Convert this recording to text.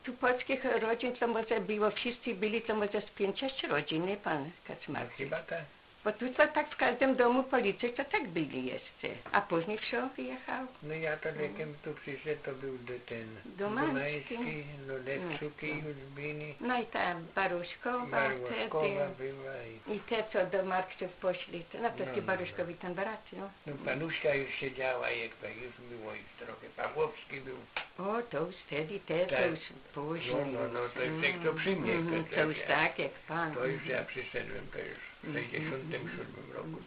Tu polskich rodzin to może było, wszyscy byli, to może z 5-6 rodzin, nie pan Kaczmarczyk? Chyba tak. Bo tu to tak w każdym domu policji to tak byli jeszcze. A później kto wyjechał? No ja to jakim tu przyszedł, to był ten Domański. no Lepczuki już byli. No i ta Baruszkowa Baruszkowa wtedy. była I te, co do Marksów poszli, to, no to No, ci no, Baruszkowi ten brat, no. No Panuszka już siedziała, jak już było ich trochę. Pawłowski był. O, to już wtedy, to Tak. już później. No, to już jak to przy mnie. To już tak, jak pan. To już ja przyszedłem, to już w 67 roku.